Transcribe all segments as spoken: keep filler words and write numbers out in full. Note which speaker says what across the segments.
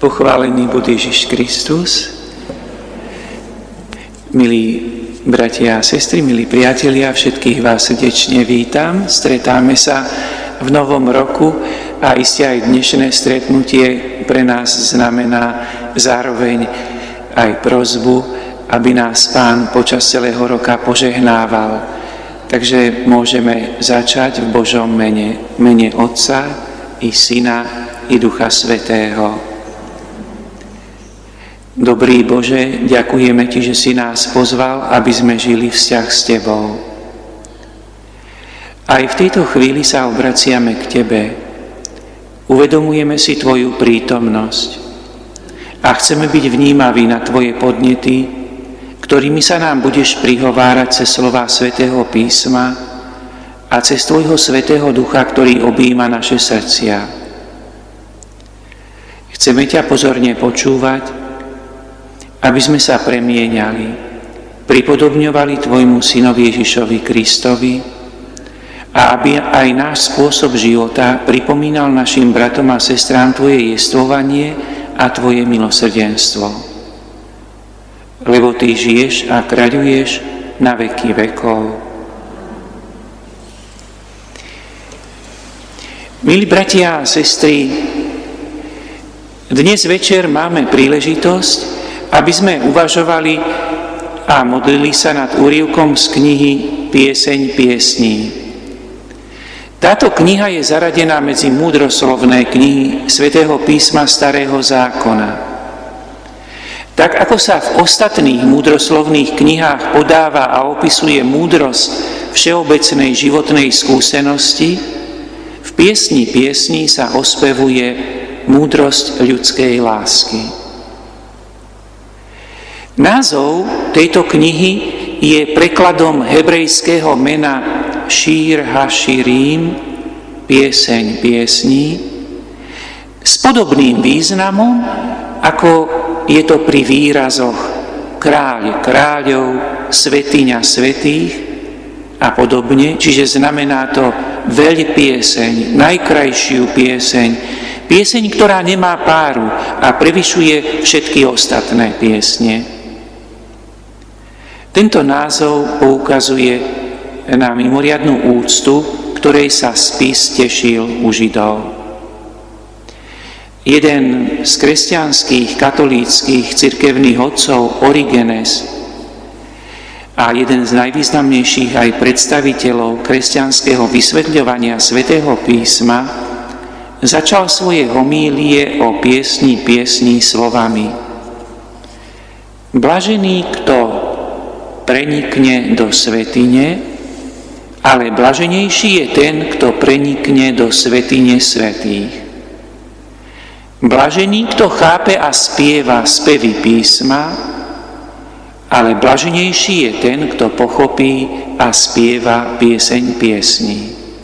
Speaker 1: Pochválený bude Ježiš Kristus. Milí bratia a sestry, milí priatelia, všetkých vás srdečne vítam. Stretáme sa v novom roku a iste aj dnešné stretnutie pre nás znamená zároveň aj prosbu, aby nás Pán počas celého roka požehnával. Takže môžeme začať v Božom mene, mene Otca i Syna i Ducha Svätého. Dobrý Bože, ďakujeme Ti, že si nás pozval, aby sme žili vzťah s Tebou. Aj v tejto chvíli sa obraciame k Tebe. Uvedomujeme si Tvoju prítomnosť a chceme byť vnímaví na Tvoje podnety, ktorými sa nám budeš prihovárať cez slová Svätého písma a cez Tvojho Svätého Ducha, ktorý objíma naše srdcia. Chceme ťa pozorne počúvať, aby sme sa premieňali, pripodobňovali Tvojmu Synovi Ježišovi Kristovi a aby aj náš spôsob života pripomínal našim bratom a sestrám Tvoje jestvovanie a Tvoje milosrdenstvo. Lebo Ty žiješ a kráľuješ na veky vekov. Milí bratia a sestry, dnes večer máme príležitosť, aby sme uvažovali a modlili sa nad úryvkom z knihy Pieseň piesní. Táto kniha je zaradená medzi múdroslovné knihy Svätého písma Starého zákona. Tak ako sa v ostatných múdroslovných knihách podáva a opisuje múdrosť všeobecnej životnej skúsenosti, v piesni piesní sa ospevuje múdrosť ľudskej lásky. Názov tejto knihy je prekladom hebrejského mena Šír haširim, pieseň piesní, s podobným významom, ako je to pri výrazoch kráľ kráľov, svätyňa svätých a podobne, čiže znamená to veľpieseň, najkrajšiu pieseň, pieseň, ktorá nemá páru a prevyšuje všetky ostatné piesne. Tento názov poukazuje na mimoriadnu úctu, ktorej sa spis tešil u Židov. Jeden z kresťanských katolíckych cirkevných otcov, Origenes, a jeden z najvýznamnejších aj predstaviteľov kresťanského vysvetľovania Svätého písma, začal svoje homílie o piesni piesní slovami: Blažený, kto prenikne do svätyne, ale blaženejší je ten, kto prenikne do svätyne svätých. Blažený, kto chápe a spieva spevy písma, ale blaženejší je ten, kto pochopí a spieva pieseň piesní.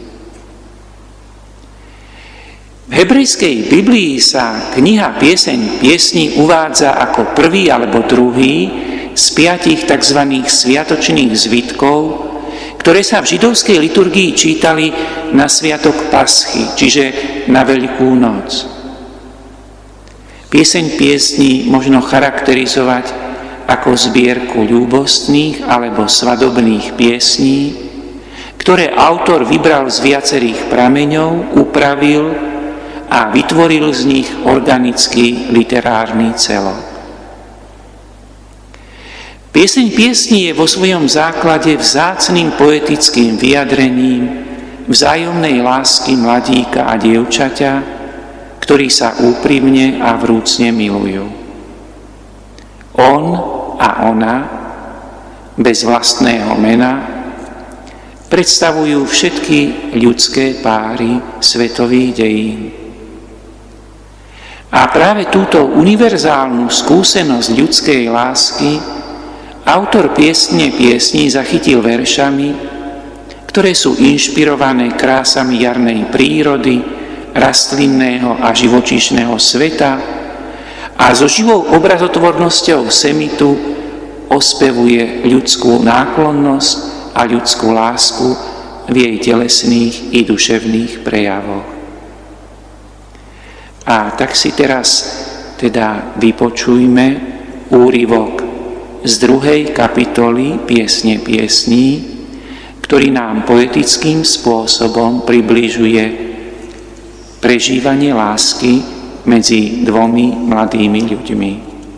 Speaker 1: V hebrejskej Biblii sa kniha Pieseň piesní uvádza ako prvý alebo druhý z piatich tzv. Sviatočných zvitkov, ktoré sa v židovskej liturgii čítali na sviatok Paschy, čiže na Veľkú noc. Pieseň piesní možno charakterizovať ako zbierku ľúbostných alebo svadobných piesní, ktoré autor vybral z viacerých prameňov, upravil a vytvoril z nich organický literárny celok. Pieseň piesní je vo svojom základe vzácnym poetickým vyjadrením vzájomnej lásky mladíka a dievčaťa, ktorí sa úprimne a vrúcne milujú. On a ona, bez vlastného mena, predstavujú všetky ľudské páry svetových dejín. A práve túto univerzálnu skúsenosť ľudskej lásky autor piesne piesní zachytil veršami, ktoré sú inšpirované krásami jarnej prírody, rastlinného a živočíšneho sveta a so živou obrazotvornosťou semitu ospevuje ľudskú náklonnosť a ľudskú lásku v jej telesných i duševných prejavoch. A tak si teraz teda vypočujme úryvok z druhej kapitoly Piesne piesní, ktorý nám poetickým spôsobom približuje prežívanie lásky medzi dvomi mladými ľuďmi.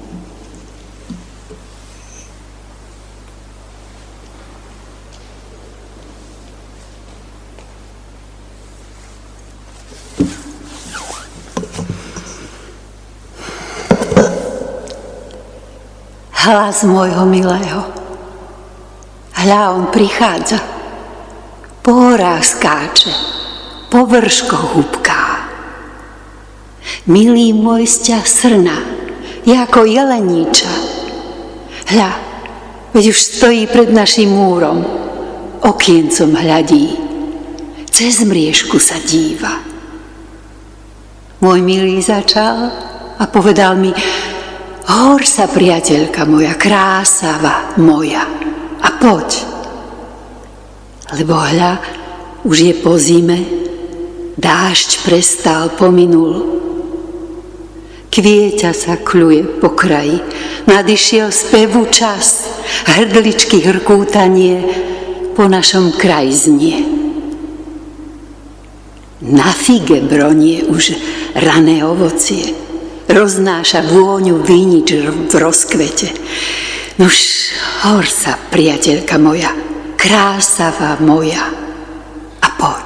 Speaker 2: Hlas môjho milého. Hľa, on prichádza. Po horách skáče, po vrškoch húbká. Milý môj sťah srna, je ako jeleníča. Hľa, veď už stojí pred našim múrom, okiencom hľadí, cez mriežku sa díva. Môj milý začal a povedal mi: hor sa, priateľka moja, krásava moja, a poď. Lebo hľa, už je po zime, dážď prestal, pominul. Kvieťa sa kľuje po kraji, nadišiel spevu čas, hrdličky hrkútanie po našom kraji znie. Na fige bronie už rané ovocie, roznáša vôňu vinič v rozkvete. Nuž, hor sa, priateľka moja, krásava moja, a poď.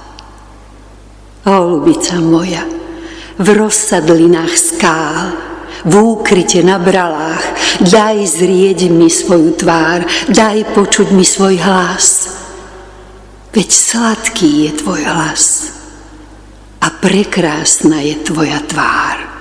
Speaker 2: Holubica moja, v rozsadlinách skál, v úkryte na bralách, daj zrieť mi svoju tvár, daj počuť mi svoj hlas. Veď sladký je tvoj hlas a prekrásna je tvoja tvár.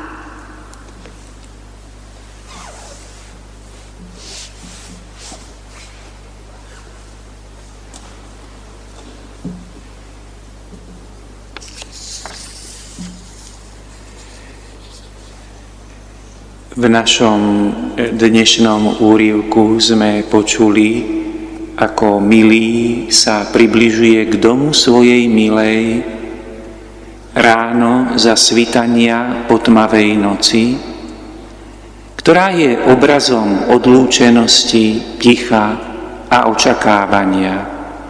Speaker 1: V našom dnešnom úryvku sme počuli, ako milý sa približuje k domu svojej milej ráno za svitania po tmavej noci, ktorá je obrazom odlúčenosti, ticha a očakávania.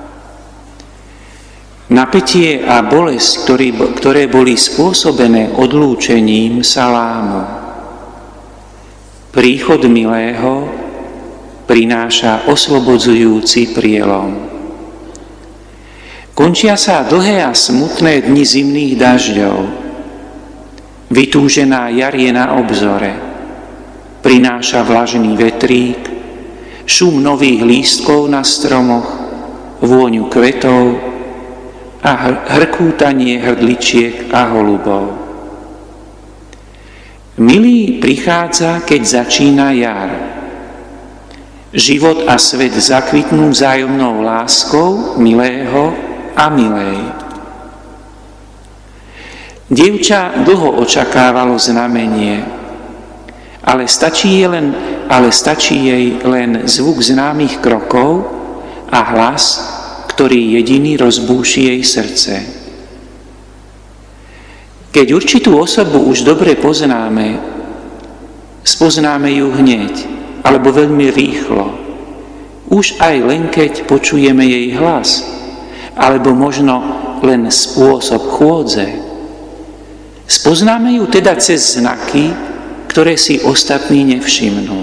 Speaker 1: Napätie a bolesť, ktoré boli spôsobené odlúčením, sa lámu. Príchod milého prináša oslobodzujúci prielom. Končia sa dlhé a smutné dni zimných dažďov. Vytúžená jar je na obzore. Prináša vlažný vetrík, šum nových lístkov na stromoch, vôňu kvetov a hrkútanie hrdličiek a holubov. Milý prichádza, keď začína jar. Život a svet zakvitnú vzájomnou láskou milého a milej. Dievča dlho očakávalo znamenie, ale stačí jej len, ale stačí jej len zvuk známych krokov a hlas, ktorý jediný rozbúši jej srdce. Keď určitú osobu už dobre poznáme, spoznáme ju hneď, alebo veľmi rýchlo. Už aj len keď počujeme jej hlas, alebo možno len spôsob chôdze. Spoznáme ju teda cez znaky, ktoré si ostatní nevšimnú.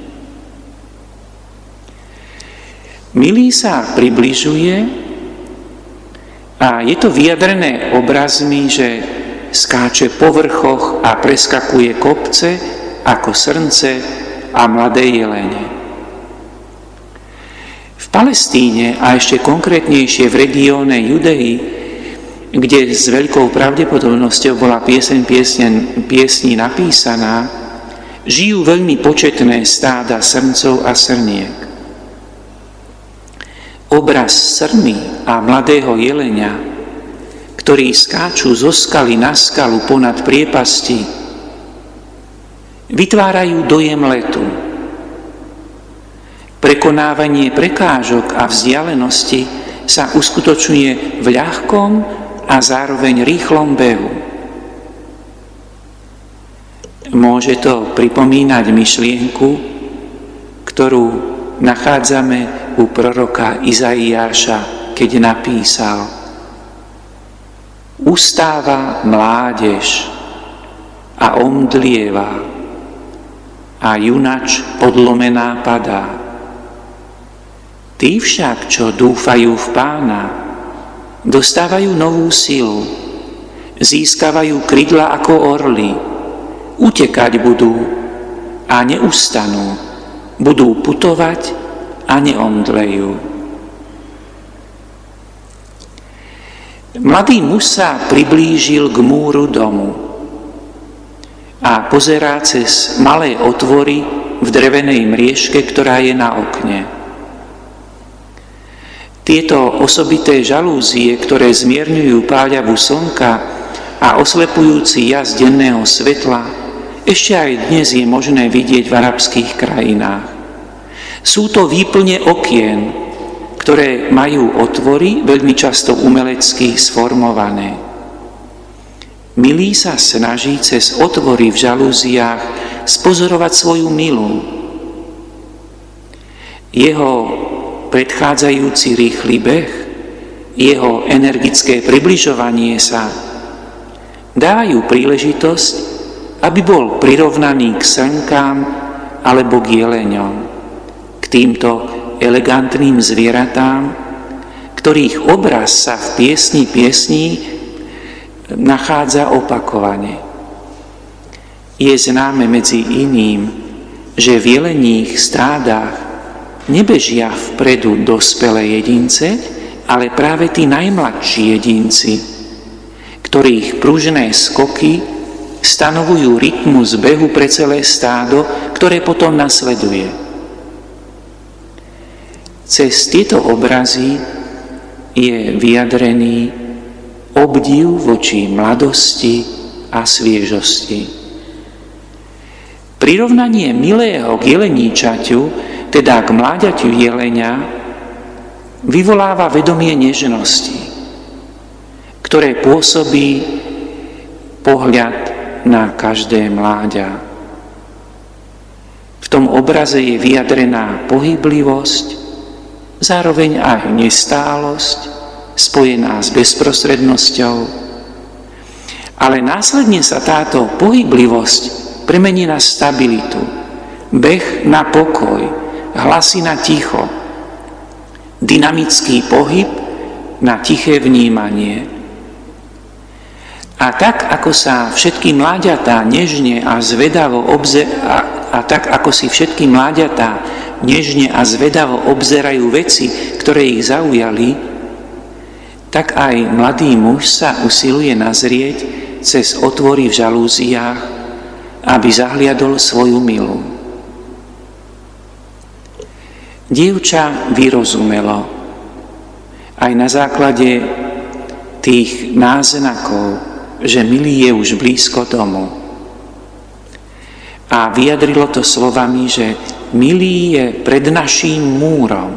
Speaker 1: Milý sa približuje a je to vyjadrené obrazmi, že skáče po vrchoch a preskakuje kopce ako srnce a mladé jelene. V Palestíne a ešte konkrétnejšie v regióne Judei, kde s veľkou pravdepodobnosťou bola pieseň piesní napísaná, žijú veľmi početné stáda srncov a srniek. Obraz srny a mladého jelenia, ktorí skáču zo skaly na skalu ponad priepasti, vytvárajú dojem letu. Prekonávanie prekážok a vzdialenosti sa uskutočňuje v ľahkom a zároveň rýchlom behu. Môže to pripomínať myšlienku, ktorú nachádzame u proroka Izaiáša, keď napísal: Ustáva mládež a omdlieva a junač podlomená padá. Tí však, čo dúfajú v Pána, dostávajú novú silu, získavajú krydla ako orly, utekať budú a neustanú, budú putovať a neomdlejú. Mladý muž sa priblížil k múru domu a pozerá cez malé otvory v drevenej mriežke, ktorá je na okne. Tieto osobité žalúzie, ktoré zmierňujú páľavu slnka a oslepujúci jas denného svetla, ešte aj dnes je možné vidieť v arabských krajinách. Sú to výplne okien, ktoré majú otvory, veľmi často umelecky sformované. Milý sa snaží cez otvory v žalúziách spozorovať svoju milú. Jeho predchádzajúci rýchly beh, jeho energické približovanie sa dávajú príležitosť, aby bol prirovnaný k srnkám alebo k jeleňom, k týmto elegantným zvieratám, ktorých obraz sa v piesni piesní nachádza opakovane. Je známe medzi iným, že v jeleních stádach nebežia vpredu dospelé jedince, ale práve tí najmladší jedinci, ktorých pružné skoky stanovujú rytmus behu pre celé stádo, ktoré potom nasleduje. Cez tieto obrazy je vyjadrený obdiv voči mladosti a sviežosti. Prirovnanie milého k jeleníčaťu, teda k mláďaťu jelenia, vyvoláva vedomie nežnosti, ktoré pôsobí pohľad na každé mláďa. V tom obraze je vyjadrená pohyblivosť, zároveň aj nestálosť, spojená s bezprostrednosťou. Ale následne sa táto pohyblivosť premení na stabilitu, beh na pokoj, hlasy na ticho, dynamický pohyb na tiché vnímanie. A tak, ako sa všetky mláďatá nežne a zvedavo obze- a, a tak, ako si všetky mláďatá nežne a zvedavo obzerajú veci, ktoré ich zaujali, tak aj mladý muž sa usiluje nazrieť cez otvory v žalúziách, aby zahliadol svoju milú. Dievča vyrozumelo aj na základe tých náznakov, že milý je už blízko domu. A vyjadrilo to slovami, že milý je pred naším múrom.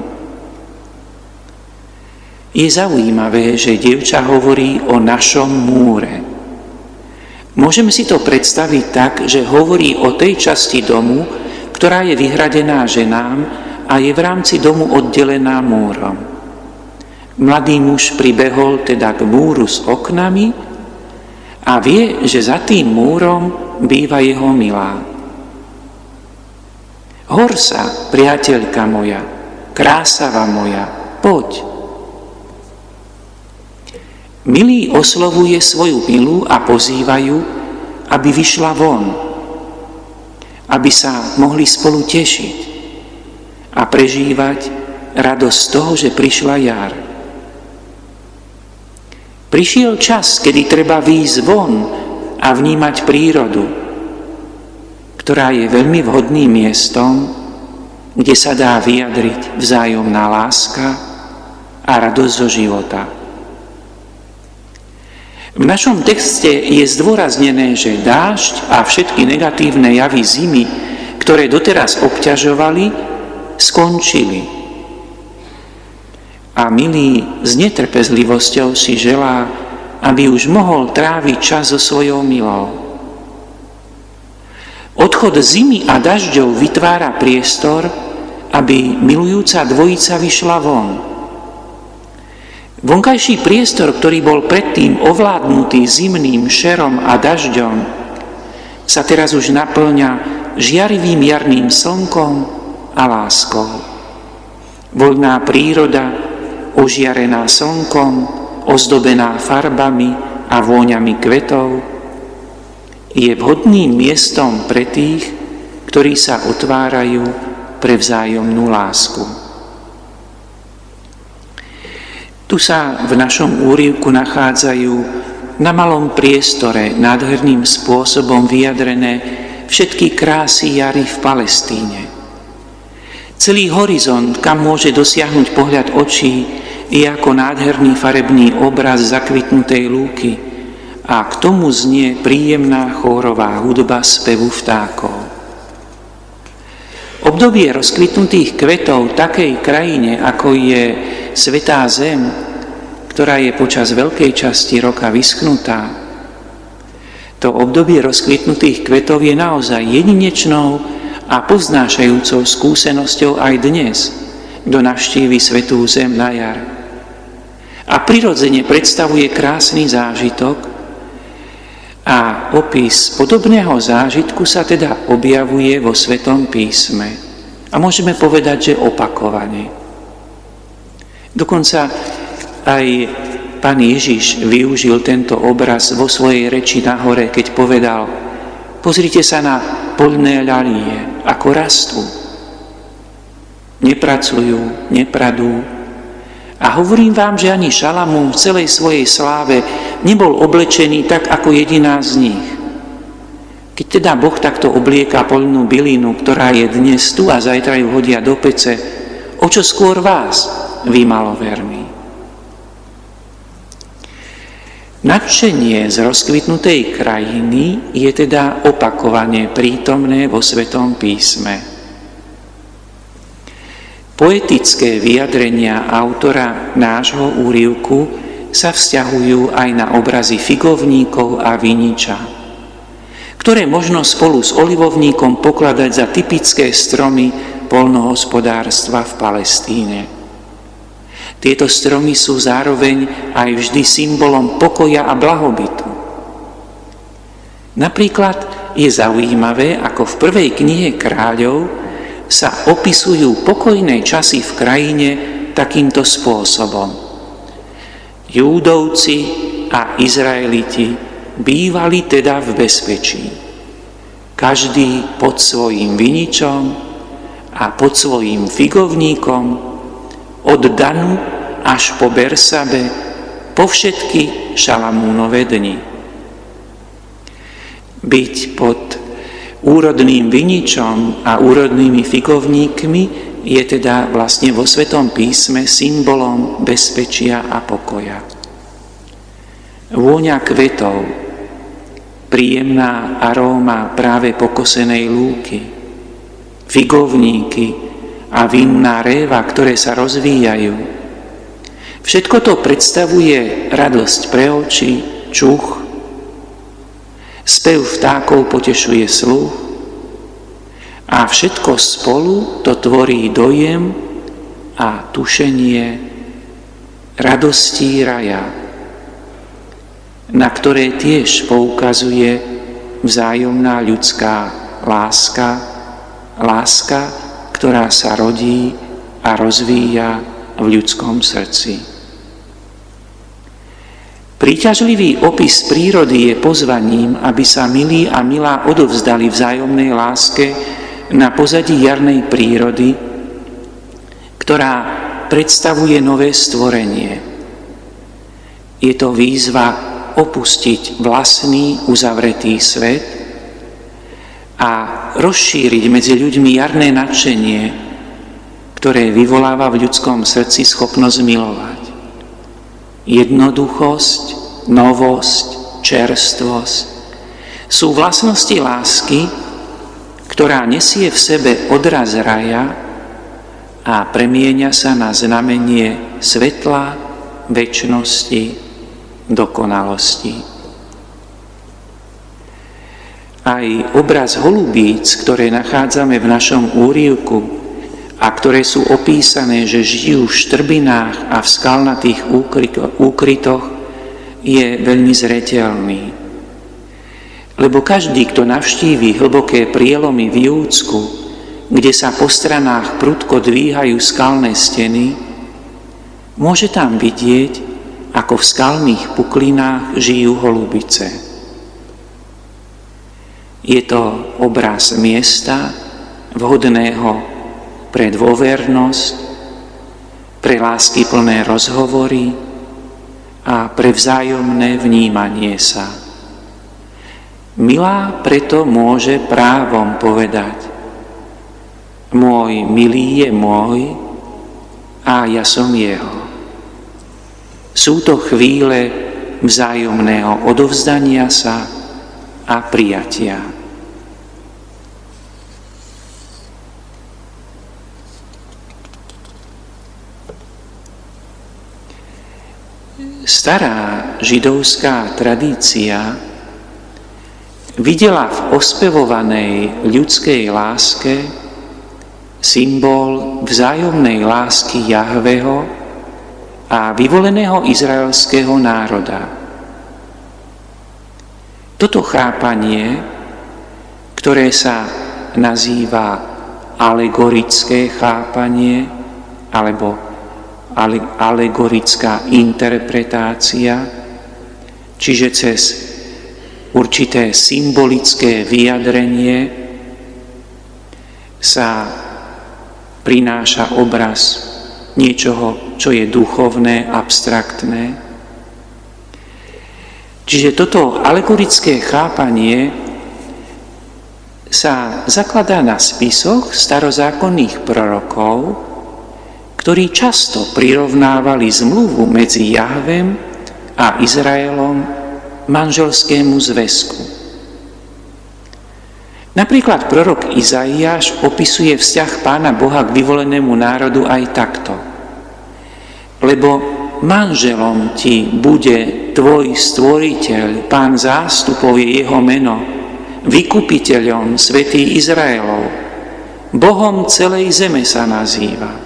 Speaker 1: Je zaujímavé, že dievča hovorí o našom múre. Môžeme si to predstaviť tak, že hovorí o tej časti domu, ktorá je vyhradená ženám a je v rámci domu oddelená múrom. Mladý muž pribehol teda k múru s oknami a vie, že za tým múrom býva jeho milá. Hor sa, priateľka moja, krásava moja, poď. Milý oslovuje svoju milú a pozývajú, aby vyšla von, aby sa mohli spolu tešiť a prežívať radosť z toho, že prišla jar. Prišiel čas, kedy treba výjsť von a vnímať prírodu, ktorá je veľmi vhodným miestom, kde sa dá vyjadriť vzájomná láska a radosť zo života. V našom texte je zdôraznené, že dážď a všetky negatívne javy zimy, ktoré doteraz obťažovali, skončili. A milý s netrpezlivosťou si želá, aby už mohol tráviť čas so svojou milou. Odchod zimy a dažďov vytvára priestor, aby milujúca dvojica vyšla von. Vonkajší priestor, ktorý bol predtým ovládnutý zimným šerom a dažďom, sa teraz už naplňa žiarivým jarným slnkom a láskou. Voľná príroda, ožiarená slnkom, ozdobená farbami a vôňami kvetov, je vhodným miestom pre tých, ktorí sa otvárajú pre vzájomnú lásku. Tu sa v našom úryvku nachádzajú na malom priestore nádherným spôsobom vyjadrené všetky krásy jary v Palestíne. Celý horizont, kam môže dosiahnuť pohľad očí, je ako nádherný farebný obraz zakvitnutej lúky a k tomu znie príjemná chórová hudba spevu vtákov. Obdobie rozkvitnutých kvetov takej krajine, ako je Svätá Zem, ktorá je počas veľkej časti roka vyschnutá, to obdobie rozkvitnutých kvetov je naozaj jedinečnou a poznášajúcou skúsenosťou aj dnes, kto navštívi Svätú Zem na jar. A prirodzene predstavuje krásny zážitok a opis podobného zážitku sa teda objavuje vo Svätom písme. A môžeme povedať, že opakovane. Dokonca aj Pán Ježiš využil tento obraz vo svojej reči na hore, keď povedal: pozrite sa na poľné ľalie, ako rastú. Nepracujú, nepradú. A hovorím vám, že ani Šalamún v celej svojej sláve nebol oblečený tak, ako jediná z nich. Keď teda Boh takto oblieka poľnú bylinu, ktorá je dnes tu a zajtra ju hodia do pece, o čo skôr vás, vy maloverní. Nadšenie z rozkvitnutej krajiny je teda opakovane prítomné vo Svätom písme. Poetické vyjadrenia autora nášho úryvku sa vzťahujú aj na obrazy figovníkov a viniča, ktoré možno spolu s olivovníkom pokladať za typické stromy poľnohospodárstva v Palestíne. Tieto stromy sú zároveň aj vždy symbolom pokoja a blahobytu. Napríklad je zaujímavé, ako v prvej knihe Kráľov sa opisujú pokojné časy v krajine takýmto spôsobom. Júdovci a Izraeliti bývali teda v bezpečí. Každý pod svojím viničom a pod svojím figovníkom, od Danu až po Bersabe, po všetky Šalamúnove dni. Byť pod úrodným viničom a úrodnými figovníkmi je teda vlastne vo Svätom písme symbolom bezpečia a pokoja. Vôňa kvetov, príjemná aróma práve pokosenej lúky, figovníky a vinná réva, ktoré sa rozvíjajú. Všetko to predstavuje radosť pre oči, čuch. Spev vtákov potešuje sluch a všetko spolu to tvorí dojem a tušenie radostí raja, na ktoré tiež poukazuje vzájomná ľudská láska, láska, ktorá sa rodí a rozvíja v ľudskom srdci. Príťažlivý opis prírody je pozvaním, aby sa milí a milá odovzdali vzájomnej láske na pozadí jarnej prírody, ktorá predstavuje nové stvorenie. Je to výzva opustiť vlastný uzavretý svet a rozšíriť medzi ľuďmi jarné nadšenie, ktoré vyvoláva v ľudskom srdci schopnosť milovať. Jednoduchosť, novosť, čerstvosť sú vlastnosti lásky, ktorá nesie v sebe odraz raja a premieňa sa na znamenie svetla, večnosti, dokonalosti. Aj obraz holubíc, ktoré nachádzame v našom úryvku a ktoré sú opísané, že žijú v štrbinách a v skalnatých úkrytoch, je veľmi zreteľný. Lebo každý, kto navštíví hlboké prielomy v Júdsku, kde sa po stranách prudko dvíhajú skalné steny, môže tam vidieť, ako v skalných puklinách žijú holubice. Je to obraz miesta vhodného pre dôvernosť, pre láskyplné rozhovory a pre vzájomné vnímanie sa. Milá preto môže právom povedať: môj milý je môj a ja som jeho. Sú to chvíle vzájomného odovzdania sa a prijatia. Stará židovská tradícia videla v ospevovanej ľudskej láske symbol vzájomnej lásky Jahveho a vyvoleného izraelského národa. Toto chápanie, ktoré sa nazýva alegorické chápanie alebo alegorická interpretácia, čiže cez určité symbolické vyjadrenie sa prináša obraz niečoho, čo je duchovné, abstraktné. Čiže toto alegorické chápanie sa zakladá na spisoch starozákonných prorokov, ktorí často prirovnávali zmluvu medzi Jahvem a Izraelom manželskému zväzku. Napríklad prorok Izaiáš opisuje vzťah Pána Boha k vyvolenému národu aj takto. Lebo manželom ti bude tvoj stvoriteľ, Pán zástupov je jeho meno, vykupiteľom, svätý Izraelov, Bohom celej zeme sa nazýva.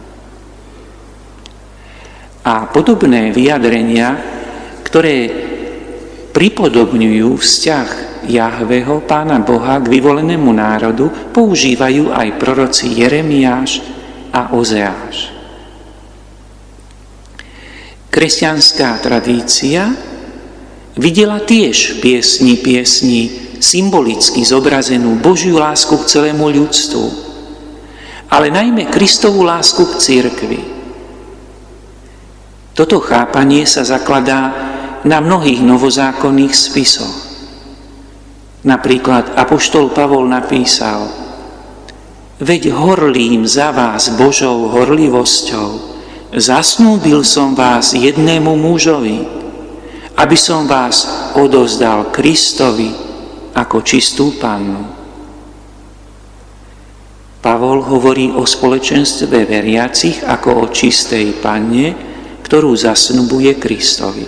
Speaker 1: A podobné vyjadrenia, ktoré pripodobňujú vzťah Jahveho, Pána Boha, k vyvolenému národu, používajú aj proroci Jeremiáš a Ozeáš. Kresťanská tradícia videla tiež v piesni piesni symbolicky zobrazenú Božiu lásku k celému ľudstvu, ale najmä Kristovú lásku k cirkvi. Toto chápanie sa zakladá na mnohých novozákonných spisoch. Napríklad apoštol Pavol napísal: veď horlím za vás Božou horlivosťou, zasnúbil som vás jednému mužovi, aby som vás odovzdal Kristovi ako čistú pannu. Pavol hovorí o spoločenstve veriacich ako o čistej panne, ktorú zasnubuje Kristovi.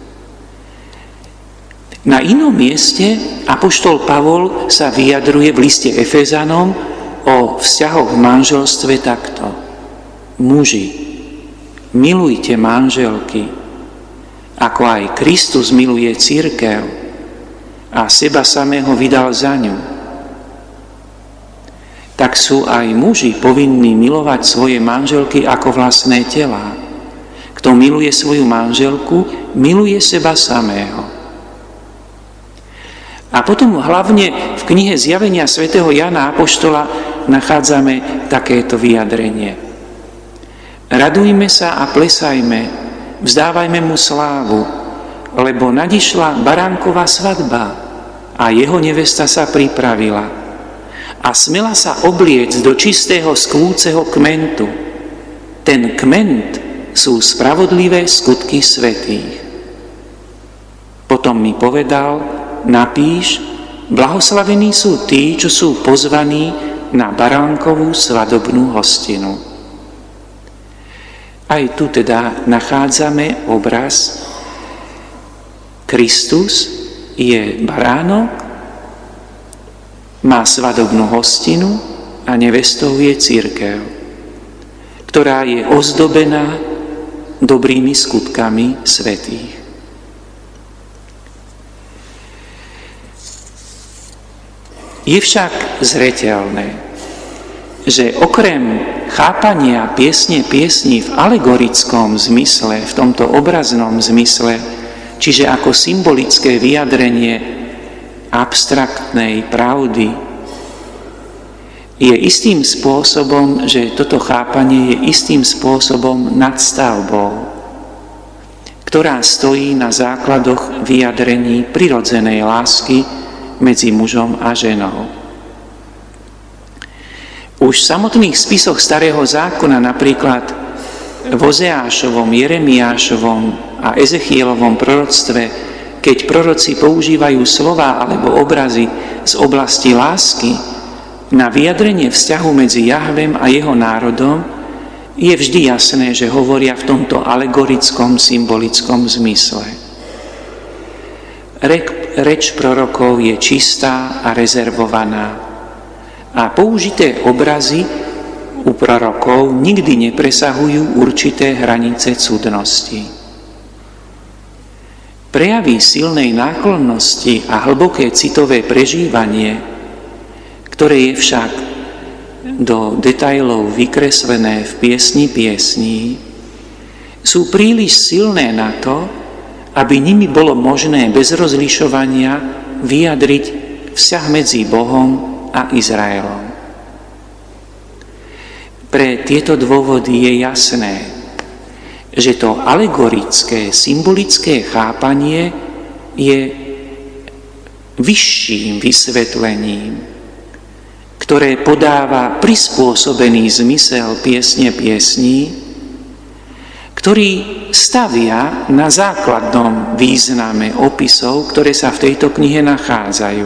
Speaker 1: Na inom mieste apoštol Pavol sa vyjadruje v liste Efezanom o vzťahoch v manželstve takto: muži, milujte manželky, ako aj Kristus miluje cirkev a seba samého vydal za ňu. Tak sú aj muži povinní milovať svoje manželky ako vlastné telá. Kto miluje svoju manželku, miluje seba samého. A potom hlavne v knihe Zjavenia svätého Jana Apoštola nachádzame takéto vyjadrenie: radujme sa a plesajme, vzdávajme mu slávu, lebo nadišla baránková svadba a jeho nevesta sa pripravila. A smela sa obliec do čistého skvúceho kmentu. Ten kment sú spravodlivé skutky svätých. Potom mi povedal: napíš, blahoslavení sú tí, čo sú pozvaní na baránkovú svadobnú hostinu. Aj tu teda nachádzame obraz: Kristus je baránok má svadobnú hostinu a nevestou je cirkev, ktorá je ozdobená dobrými skutkami svätých. Je však zreteľné, že okrem chápania piesne piesní v alegorickom zmysle, v tomto obraznom zmysle, čiže ako symbolické vyjadrenie abstraktnej pravdy, je istým spôsobom, že toto chápanie je istým spôsobom nadstavbou, ktorá stojí na základoch vyjadrení prirodzenej lásky medzi mužom a ženou. Už v samotných spisoch Starého zákona, napríklad v Ozeášovom, Jeremiášovom a Ezechielovom proroctve, keď proroci používajú slová alebo obrazy z oblasti lásky na vyjadrenie vzťahu medzi Jahvem a jeho národom, je vždy jasné, že hovoria v tomto alegorickom, symbolickom zmysle. Reč prorokov je čistá a rezervovaná a použité obrazy u prorokov nikdy nepresahujú určité hranice cudnosti. Prejavy silnej náklonnosti a hlboké citové prežívanie, ktoré je však do detailov vykreslené v piesni piesní, sú príliš silné na to, aby nimi bolo možné bez rozlišovania vyjadriť vzťah medzi Bohom a Izraelom. Pre tieto dôvody je jasné, že to alegorické, symbolické chápanie je vyšším vysvetlením, ktoré podáva prispôsobený zmysel piesne piesní, ktorý stavia na základnom význame opisov, ktoré sa v tejto knihe nachádzajú.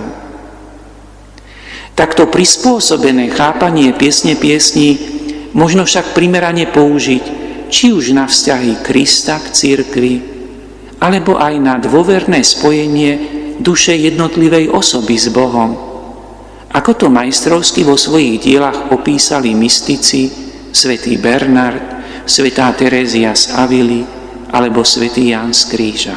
Speaker 1: Takto prispôsobené chápanie piesne piesní možno však primerane použiť či už na vzťahy Krista k cirkvi, alebo aj na dôverné spojenie duše jednotlivej osoby s Bohom, ako to majstrovsky vo svojich dielach opísali mystici svätý Bernard, svätá Terézia z Avily alebo svätý Ján z Kríža.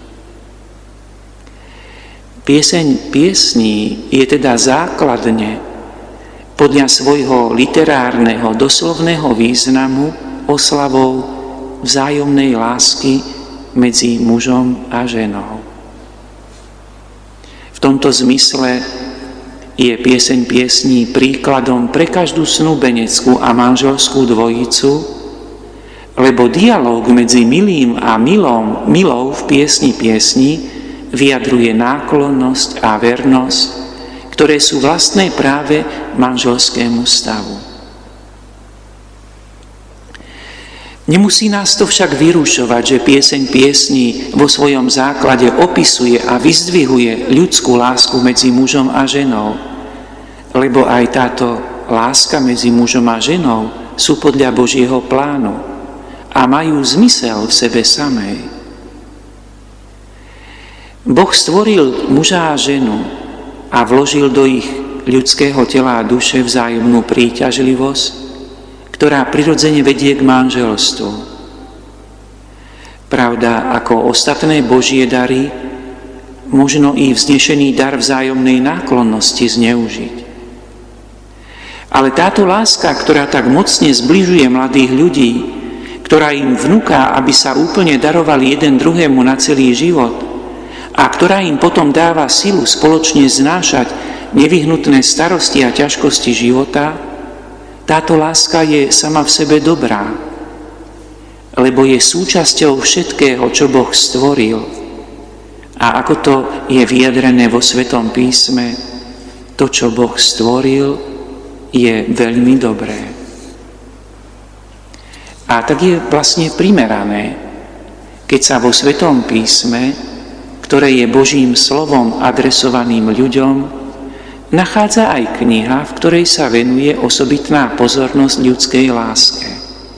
Speaker 1: Pieseň piesní je teda základne podľa svojho literárneho doslovného významu oslavou vzájomnej lásky medzi mužom a ženou. V tomto zmysle je pieseň piesní príkladom pre každú snúbeneckú a manželskú dvojicu, lebo dialóg medzi milým a milom, milou v piesni piesni vyjadruje náklonnosť a vernosť, ktoré sú vlastné práve manželskému stavu. Nemusí nás to však vyrušovať, že pieseň piesní vo svojom základe opisuje a vyzdvihuje ľudskú lásku medzi mužom a ženou, lebo aj táto láska medzi mužom a ženou sú podľa Božieho plánu a majú zmysel v sebe samej. Boh stvoril muža a ženu a vložil do ich ľudského tela a duše vzájomnú príťažlivosť, ktorá prirodzene vedie k manželstvu. Pravda, ako ostatné Božie dary, možno i vznešený dar vzájomnej náklonnosti zneužiť. Ale táto láska, ktorá tak mocne zbližuje mladých ľudí, ktorá im vnúka, aby sa úplne darovali jeden druhému na celý život a ktorá im potom dáva silu spoločne znášať nevyhnutné starosti a ťažkosti života, táto láska je sama v sebe dobrá, lebo je súčasťou všetkého, čo Boh stvoril. A ako to je vyjadrené vo Svetom písme, to, čo Boh stvoril, je veľmi dobré. A tak je vlastne primerané, keď sa vo Svetom písme, ktoré je Božím slovom adresovaným ľuďom, nachádza aj kniha, v ktorej sa venuje osobitná pozornosť ľudskej láske.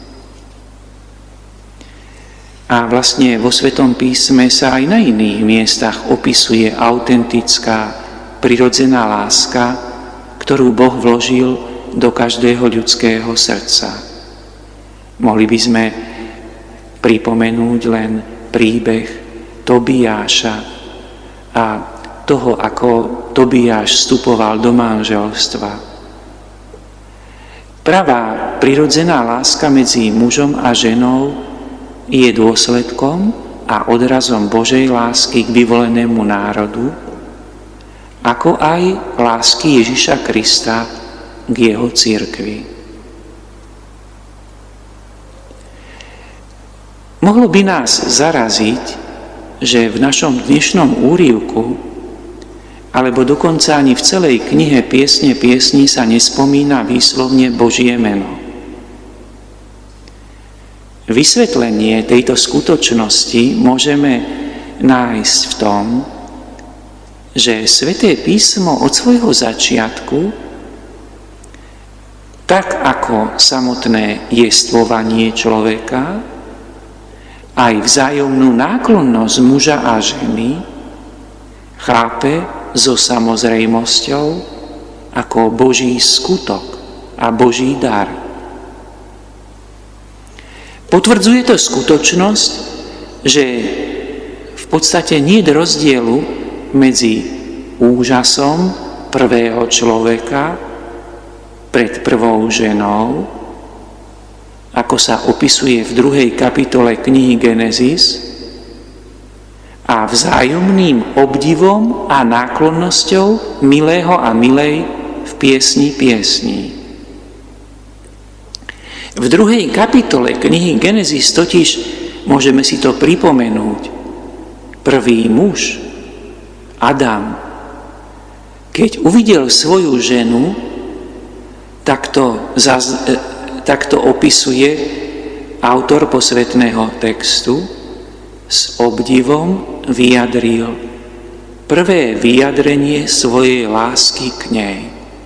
Speaker 1: A vlastne vo Svetom písme sa aj na iných miestach opisuje autentická, prirodzená láska, ktorú Boh vložil do každého ľudského srdca. Mohli by sme pripomenúť len príbeh Tobiáša a toho, ako Tobiáš vstupoval do manželstva. Pravá prirodzená láska medzi mužom a ženou je dôsledkom a odrazom Božej lásky k vyvolenému národu, ako aj lásky Ježiša Krista k jeho cirkvi. Mohlo by nás zaraziť, že v našom dnešnom úryvku, alebo dokonca ani v celej knihe Piesne piesní sa nespomína výslovne Božie meno. Vysvetlenie tejto skutočnosti môžeme nájsť v tom, že Sväté písmo od svojho začiatku, tak ako samotné jestvovanie človeka, aj vzájomnú náklonnosť muža a ženy, chápe so samozrejmosťou ako Boží skutok a Boží dar. Potvrdzuje to skutočnosť, že v podstate nie je rozdielu medzi úžasom prvého človeka pred prvou ženou, ako sa opisuje v druhej kapitole knihy Genesis, a vzájomným obdivom a náklonnosťou milého a milej v piesni piesní. V druhej kapitole knihy Genesis totiž môžeme si to pripomenúť. Prvý muž, Adam, keď uvidel svoju ženu, tak to, zaz, tak to opisuje autor posvätného textu, s obdivom vyjadril prvé vyjadrenie svojej lásky k nej.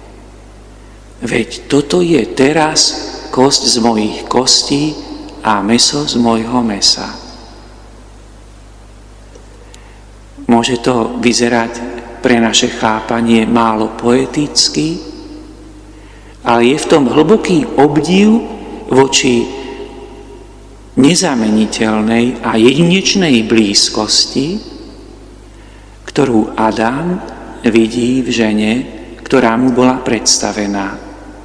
Speaker 1: Veď toto je teraz kosť z mojich kostí a mäso z mojho mäsa. Môže to vyzerať pre naše chápanie málo poeticky, ale je v tom hlboký obdiv voči nezameniteľnej a jedinečnej blízkosti, ktorú Adam vidí v žene, ktorá mu bola predstavená.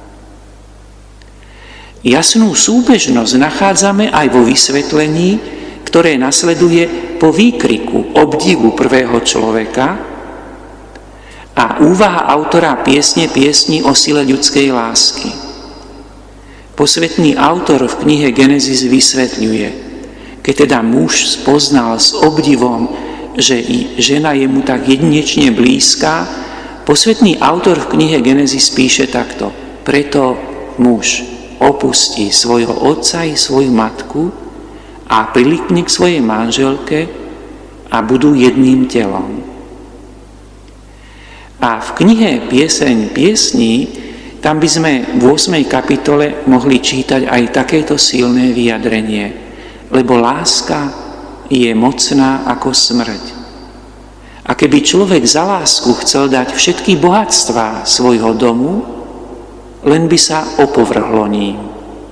Speaker 1: Jasnú súbežnosť nachádzame aj vo vysvetlení, ktoré nasleduje po výkriku obdivu prvého človeka a úvaha autora piesne piesní o sile ľudskej lásky. Posvätný autor v knihe Genesis vysvetľuje, keď teda muž spoznal s obdivom, že i žena je mu tak jedinečne blízka, posvätný autor v knihe Genesis píše takto: preto muž opustí svojho otca i svoju matku a prilikne k svojej manželke a budú jedným telom. A v knihe Pieseň piesní tam by sme v ôsmej kapitole mohli čítať aj takéto silné vyjadrenie, lebo láska je mocná ako smrť. A keby človek za lásku chcel dať všetky bohatstvá svojho domu, len by sa opovrhlo ním.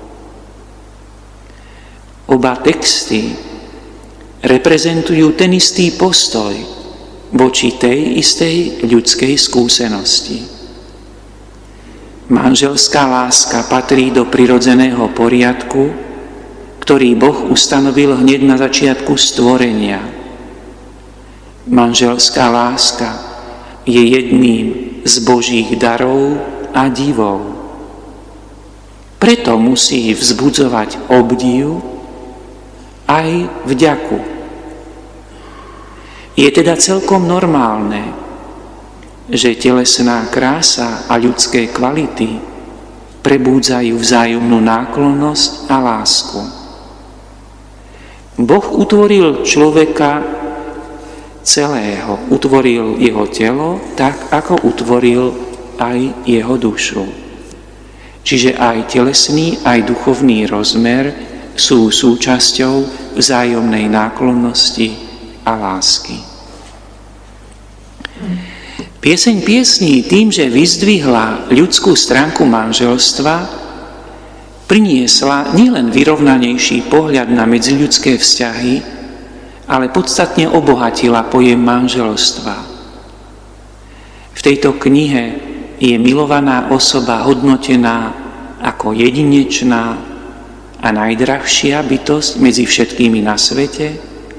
Speaker 1: Oba texty reprezentujú ten istý postoj voči tej istej ľudskej skúsenosti. Manželská láska patrí do prirodzeného poriadku, ktorý Boh ustanovil hneď na začiatku stvorenia. Manželská láska je jedným z Božích darov a divov. Preto musí vzbudzovať obdiv aj vďaku. Je teda celkom normálne, že telesná krása a ľudské kvality prebúdzajú vzájomnú náklonnosť a lásku. Boh utvoril človeka celého, utvoril jeho telo tak, ako utvoril aj jeho dušu. Čiže aj telesný, aj duchovný rozmer sú súčasťou vzájomnej náklonnosti a lásky. Pieseň piesní tým, že vyzdvihla ľudskú stránku manželstva, priniesla nielen vyrovnanejší pohľad na medziľudské vzťahy, ale podstatne obohatila pojem manželstva. V tejto knihe je milovaná osoba hodnotená ako jedinečná a najdrahšia bytosť medzi všetkými na svete.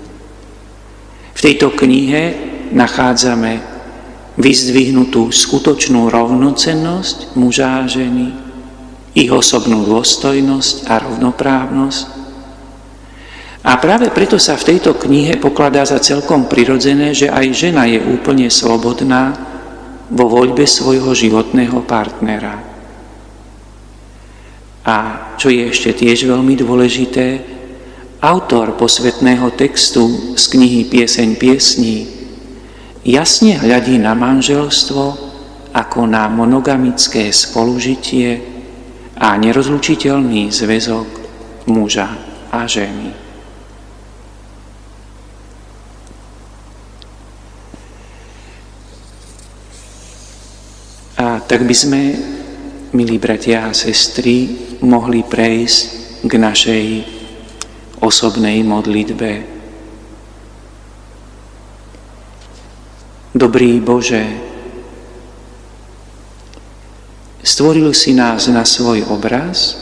Speaker 1: V tejto knihe nachádzame vyzdvihnutú skutočnú rovnocennosť muža a ženy, ich osobnú dôstojnosť a rovnoprávnosť. A práve preto sa v tejto knihe pokladá za celkom prirodzené, že aj žena je úplne slobodná vo voľbe svojho životného partnera. A čo je ešte tiež veľmi dôležité, autor posvätného textu z knihy Pieseň piesní jasne hľadí na manželstvo ako na monogamické spolužitie a nerozlučiteľný zväzok muža a ženy. A tak by sme, milí bratia a sestry, mohli prejsť k našej osobnej modlitbe. Dobrý Bože, stvoril si nás na svoj obraz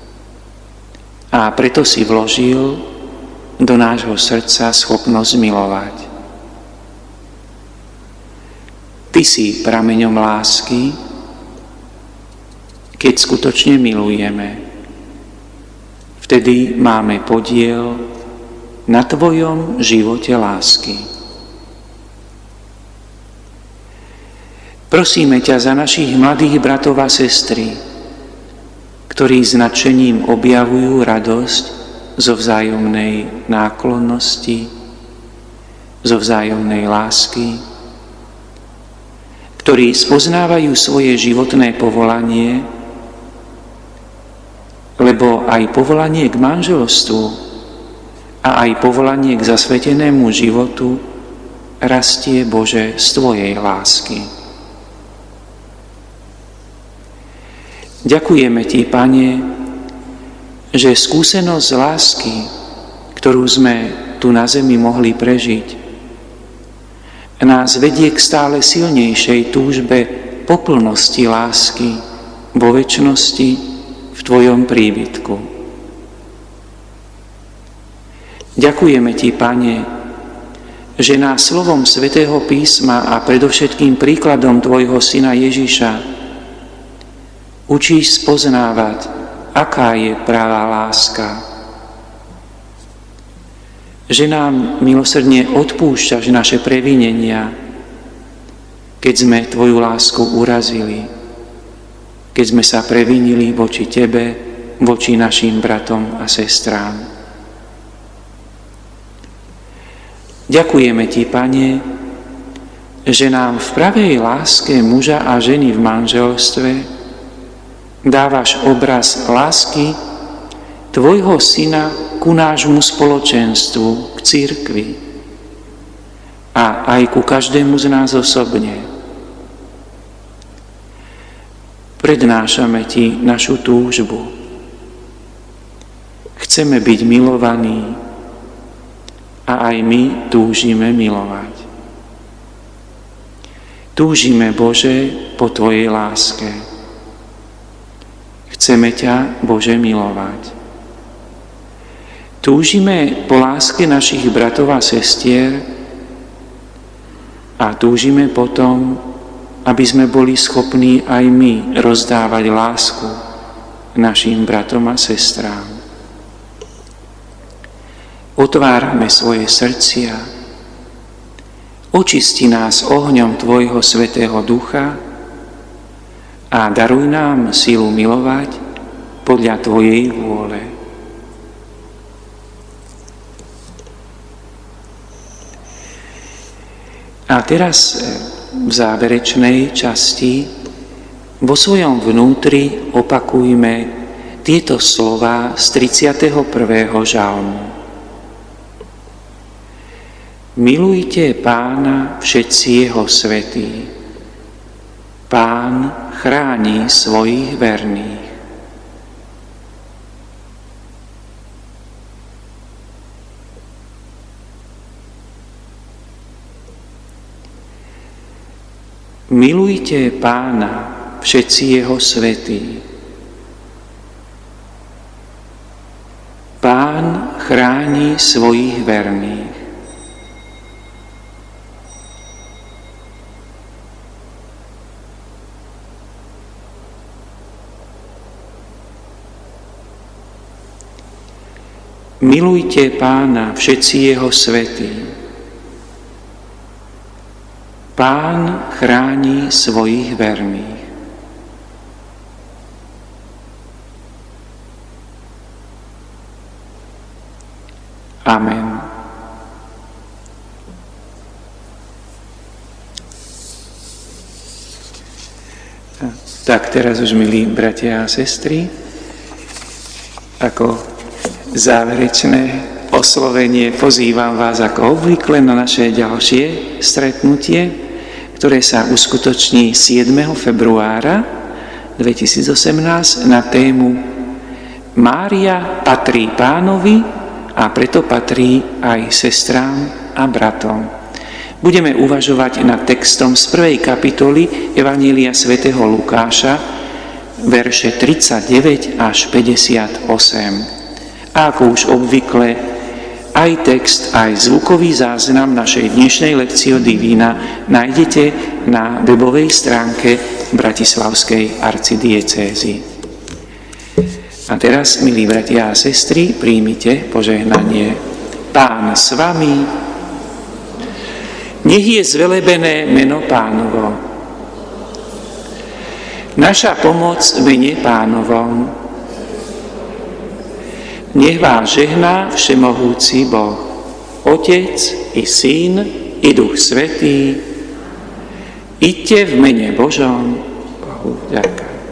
Speaker 1: a preto si vložil do nášho srdca schopnosť milovať. Ty si prameňom lásky, keď skutočne milujeme. Vtedy máme podiel na Tvojom živote lásky. Prosíme ťa za našich mladých bratov a sestry, ktorí s nadšením objavujú radosť zo vzájomnej náklonnosti, zo vzájomnej lásky, ktorí spoznávajú svoje životné povolanie, lebo aj povolanie k manželstvu a aj povolanie k zasvetenému životu rastie, Bože, z Tvojej lásky. Ďakujeme Ti, Pane, že skúsenosť lásky, ktorú sme tu na zemi mohli prežiť, nás vedie k stále silnejšej túžbe po plnosti lásky vo večnosti v Tvojom príbytku. Ďakujeme Ti, Pane, že nás slovom Svätého písma a predovšetkým príkladom Tvojho Syna Ježiša učíš spoznávať, aká je pravá láska. Že nám milosrdne odpúšťaš naše previnenia, keď sme Tvoju lásku urazili, keď sme sa previnili voči Tebe, voči našim bratom a sestrám. Ďakujeme Ti, Pane, že nám v pravej láske muža a ženy v manželstve dávaš obraz lásky Tvojho Syna ku nášmu spoločenstvu, k cirkvi a aj ku každému z nás osobne. Prednášame Ti našu túžbu. Chceme byť milovaní a aj my túžime milovať. Túžime, Bože, po Tvojej láske. Chceme ťa, Bože, milovať. Túžime po láske našich bratov a sestier a túžime potom, aby sme boli schopní aj my rozdávať lásku našim bratom a sestrám. Otvárame svoje srdcia, očisti nás ohňom Tvojho Svätého Ducha a daruj nám silu milovať podľa Tvojej vôle. A teraz v záverečnej časti vo svojom vnútri opakujme tieto slová z tridsiateho prvého žalmu. Milujte Pána všetci jeho svätí, Pán chráni svojich verných. Milujte Pána, všetci jeho svätí. Pán chráni svojich verných. Milujte Pána, všetci jeho svätí. Pán chráni svojich verných. Amen. Tak teraz už, milí bratia a sestry, ako záverečné oslovenie pozývam vás ako obvykle na naše ďalšie stretnutie, ktoré sa uskutoční siedmeho februára dvetisícosemnásť na tému Mária patrí Pánovi a preto patrí aj sestrám a bratom. Budeme uvažovať nad textom z prvej kapitoly Evanjelia svätého Lukáša, verše tridsaťdeväť až päťdesiatosem. A ako už obvykle, aj text, aj zvukový záznam našej dnešnej Lectio Divina nájdete na webovej stránke Bratislavskej arcidiecézy. A teraz, milí bratia a sestry, príjmite požehnanie. Pán s vami, nech je zvelebené meno Pánovo. Naša pomoc v mene Pánovom. Nech vás žehná všemohúci Boh, Otec i Syn i Duch Svätý. Iďte v mene Božom. Bohu vďaka.